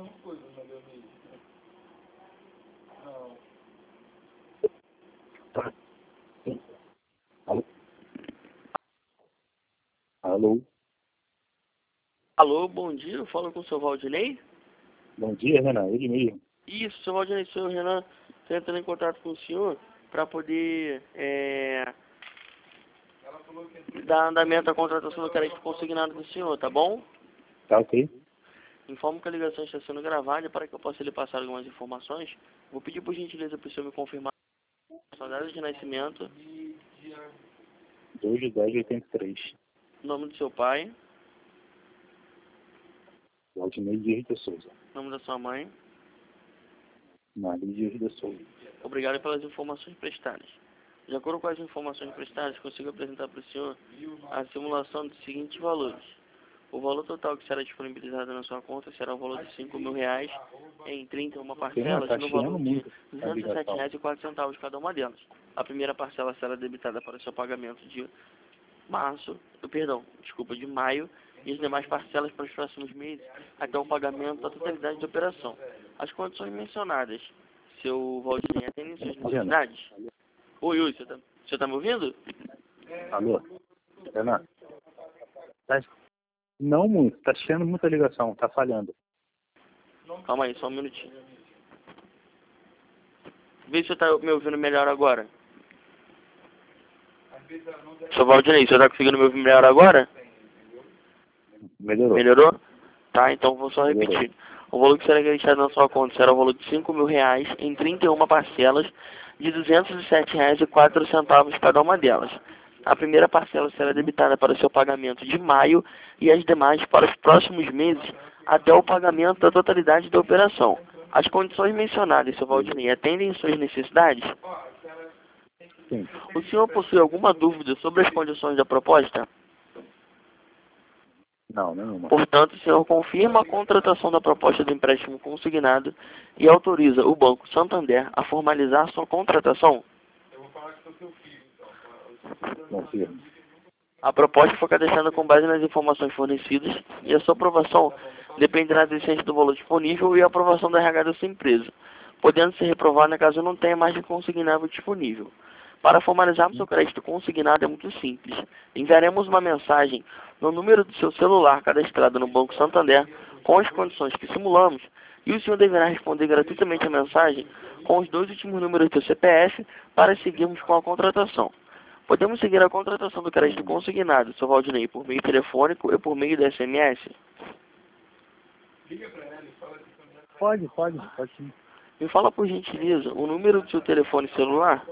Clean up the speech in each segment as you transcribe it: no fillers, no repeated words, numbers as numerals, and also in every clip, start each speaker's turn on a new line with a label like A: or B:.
A: Tá. Alô? Alô?
B: Alô, bom dia, eu falo com o seu Valdinei?
A: Bom dia, Renan. Ele mesmo.
B: Isso, seu Valdinei, sou o Renan, tô entrando em contato com o senhor para poder dar andamento à contratação do crédito consignado do senhor, tá bom?
A: Tá ok?
B: Informo que a ligação está sendo gravada para que eu possa lhe passar algumas informações. Vou pedir por gentileza para o senhor me confirmar a sua data de nascimento,
A: 2 de 10 de 83.
B: nome do seu pai,
A: Valdinei Dias de Souza.
B: nome da sua mãe.
A: Maria Dias de Souza.
B: Obrigado pelas informações prestadas. De acordo com as informações prestadas, consigo apresentar para o senhor a simulação dos seguintes valores. O valor total que será disponibilizado na sua conta será o valor de R$ 5.000 em 31 parcelas
A: Tá
B: no
A: chiando
B: valor de
A: muito
B: R$
A: a ligação.
B: 207,04 cada uma delas. A primeira parcela será debitada para o seu pagamento de de maio, e as demais parcelas para os próximos meses até o pagamento da totalidade da operação. As condições mencionadas, seu Valdinei, atendem suas necessidades? Oi, você tá me ouvindo?
A: Alô? Renan? Tá... Não muito. Tá chiando muita ligação. Tá falhando.
B: Calma aí, só um minutinho. Vê se você tá me ouvindo melhor agora. Seu Valdinei, você tá conseguindo me ouvir melhor agora?
A: Melhorou.
B: Melhorou? Tá, então vou só
A: Melhorou.
B: repetir. O valor que será acreditado na sua conta será o valor de R$ 5.000 em 31 parcelas de R$ 207,04 cada uma delas. A primeira parcela será debitada para o seu pagamento de maio e as demais para os próximos meses até o pagamento da totalidade da operação. As condições mencionadas, seu Valdinei, atendem suas necessidades?
A: Sim.
B: O senhor possui alguma dúvida sobre as condições da proposta?
A: Não, nenhuma.
B: Portanto, o senhor confirma a contratação da proposta do empréstimo consignado e autoriza o Banco Santander a formalizar sua contratação?
A: Confirmo.
B: A proposta foi cadastrada com base nas informações fornecidas e a sua aprovação dependerá da existência do valor disponível e a aprovação da RH da sua empresa, podendo ser reprovada caso não tenha margem consignável disponível. Para formalizarmos o crédito consignado é muito simples. Enviaremos uma mensagem no número do seu celular cadastrado no Banco Santander com as condições que simulamos e o senhor deverá responder gratuitamente a mensagem com os 2 últimos números do seu CPF para seguirmos com a contratação. Podemos seguir a contratação do crédito consignado, seu Valdinei, por meio telefônico e por meio do SMS?
A: Pode sim.
B: Me fala por gentileza o número do seu telefone celular?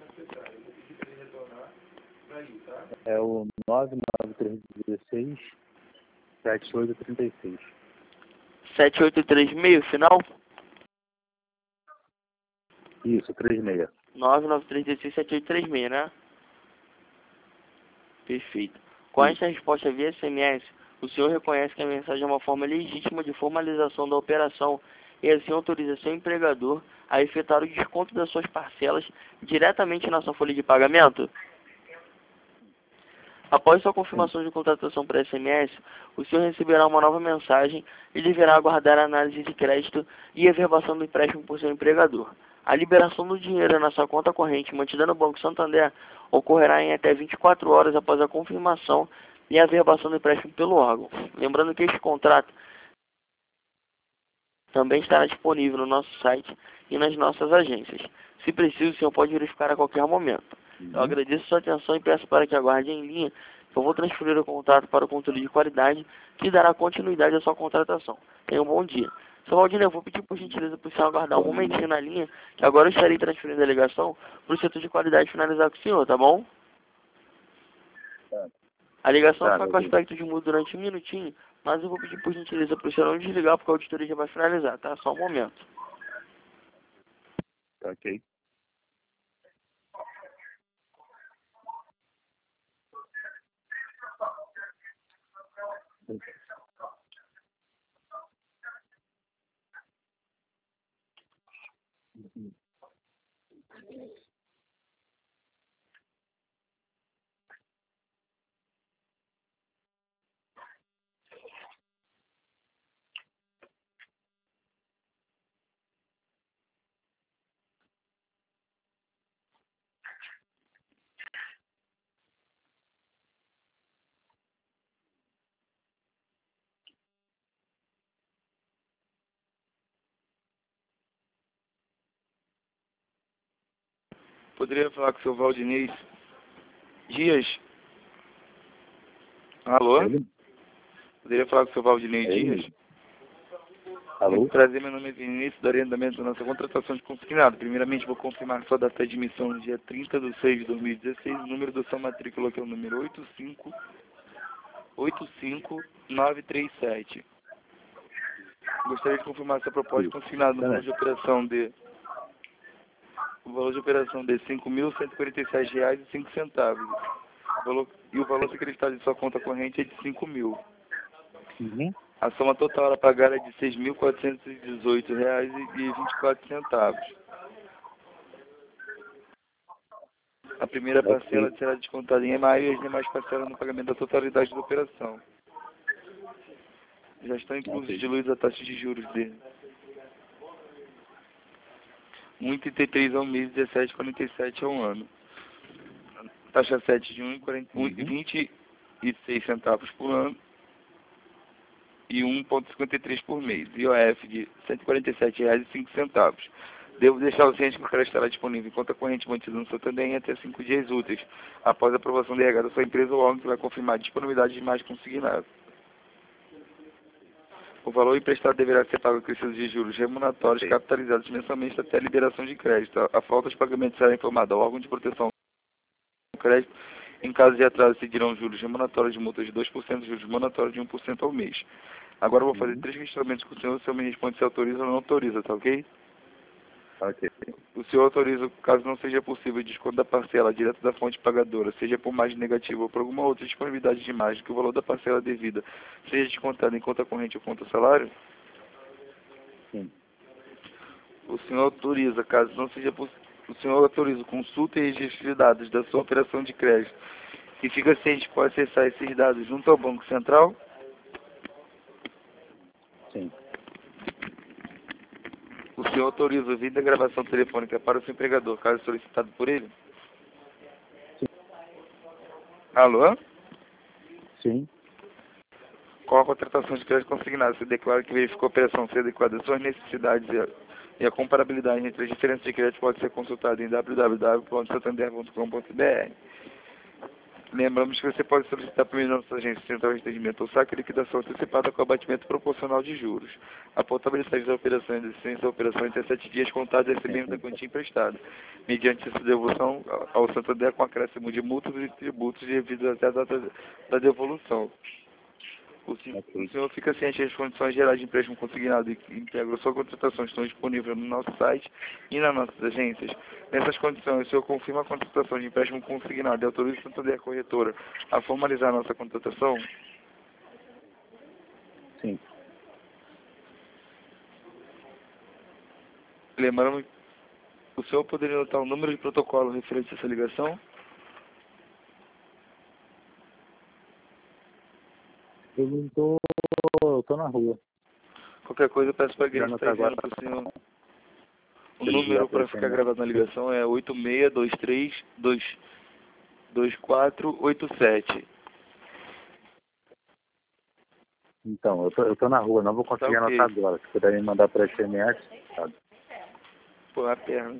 A: É o 99316 7836.
B: 7836, final?
A: Isso, 36.
B: 993167836, né? Perfeito. Com esta resposta via SMS, o senhor reconhece que a mensagem é uma forma legítima de formalização da operação e assim autoriza seu empregador a efetuar o desconto das suas parcelas diretamente na sua folha de pagamento? Após sua confirmação de contratação por SMS, o senhor receberá uma nova mensagem e deverá aguardar a análise de crédito e a verbação do empréstimo por seu empregador. A liberação do dinheiro na sua conta corrente mantida no Banco Santander ocorrerá em até 24 horas após a confirmação e a verbação do empréstimo pelo órgão. Lembrando que este contrato também estará disponível no nosso site e nas nossas agências. Se preciso, o senhor pode verificar a qualquer momento. Eu agradeço sua atenção e peço para que aguarde em linha, que eu vou transferir o contato para o controle de qualidade, que dará continuidade à sua contratação. Tenha um bom dia. Seu Valdinei, eu vou pedir por gentileza para o senhor aguardar um momentinho na linha, que agora eu estarei transferindo a ligação para o setor de qualidade finalizar com o senhor, tá bom? A ligação fica com aspecto de mudo durante um minutinho, mas eu vou pedir por gentileza para o senhor não desligar, porque a auditoria já vai finalizar, tá? Só um momento.
A: Ok.
C: Poderia falar com o seu Valdinei Dias? Alô?
A: Ele?
C: Poderia falar com o seu Valdinei
A: Ele
C: Dias?
A: mesmo. Alô?
C: Muito prazer, meu nome é Vinícius, do Arrendamento da nossa contratação de consignado. Primeiramente, vou confirmar sua data de emissão no dia 30/6/2016, o número da sua matrícula, que é o número 8585937. Gostaria de confirmar essa proposta
A: Sim.
C: consignada no valor de operação de... O valor de operação de R$ 5.147,05. E o valor secretado de sua conta corrente é de R$ 5.000.
A: Uhum.
C: A soma total a pagar é de R$ 6.418,24. A primeira parcela será descontada em maio e as demais parcelas no pagamento da totalidade da operação. Já estão inclusos diluídos a taxa de juros de 1,33 ao mês, 17,47 ao ano. Taxa 7 de 1,26 centavos por ano e 1,53 por mês. IOF de R$ 147,05. Devo deixar o ciente que o crédito estará disponível em conta corrente mantida no Santander em até 5 dias úteis, após a aprovação da RH da sua empresa ou órgão que vai confirmar a disponibilidade de mais consignado. O valor emprestado deverá ser pago a crescidos de juros remuneratórios capitalizados mensalmente até a liberação de crédito. A falta de pagamento será informada ao órgão de proteção do crédito. Em caso de atraso, seguirão juros remuneratórios de multa de 2% e juros remuneratórios de 1% ao mês. Agora eu vou fazer 3 questionamentos com o senhor me responde se autoriza ou não autoriza, tá ok?
A: Ok.
C: O senhor autoriza, caso não seja possível, desconto da parcela direto da fonte pagadora, seja por margem negativa ou por alguma outra disponibilidade de margem, que o valor da parcela devida seja descontado em conta corrente ou conta salário?
A: Sim.
C: O senhor autoriza, caso não seja possível, o senhor autoriza consulta e registro de dados da sua operação de crédito e fica ciente que pode acessar esses dados junto ao Banco Central?
A: Sim.
C: O senhor autoriza o vídeo da gravação telefônica para o seu empregador, caso solicitado por ele?
A: Sim.
C: Alô?
A: Sim.
C: Com a contratação de crédito consignado, se declara que verificou a operação ser adequada às suas necessidades e a comparabilidade entre as diferenças de crédito pode ser consultada em www.santander.com.br. Lembramos que você pode solicitar por meio da nossa agência central de atendimento ou saque liquidação antecipada com abatimento proporcional de juros. A portabilidade da operação e decisões da operação em até 7 dias contados a recebimento da quantia emprestada, mediante essa devolução ao Santander com acréscimo de multas e tributos devidos até a data da devolução. O senhor fica ciente das condições gerais de empréstimo consignado e integra sua contratação estão disponíveis no nosso site e nas nossas agências. Nessas condições, o senhor confirma a contratação de empréstimo consignado e autoriza o Santander Corretora a formalizar a nossa contratação?
A: Sim.
C: Lembrando, o senhor poderia anotar o número de protocolo referente a essa ligação?
A: Eu tô na rua.
C: Qualquer coisa eu peço para
A: Já
C: alguém
A: não
C: que
A: tá
C: está
A: agora.
C: enviando para o senhor. O
A: Se ele
C: número
A: vier
C: para
A: pra
C: ficar
A: cima.
C: gravado na ligação é 86232487.
A: Então, eu tô na rua, não vou conseguir
C: Tá ok.
A: anotar agora. Se puder me mandar por SMS, tá.
C: Pô, a perna.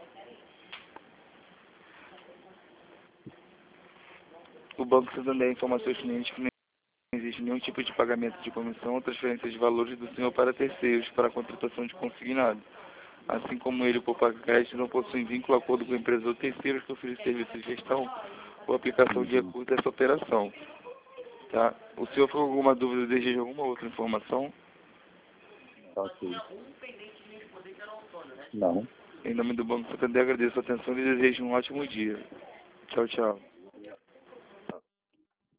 C: O Banco Santander informa aos seus clientes que não existe nenhum tipo de pagamento de comissão ou transferência de valores do senhor para terceiros para a contratação de consignado. Assim como ele, por crédito, não possui vínculo, acordo com empresas ou terceiros que oferecem serviços de gestão ou aplicação de recursos dessa operação. Tá? O senhor ficou com alguma dúvida ou deseja alguma outra informação?
A: Tá ok. Não.
C: Em nome do Banco Santander, agradeço a atenção e desejo um ótimo dia. Tchau, tchau.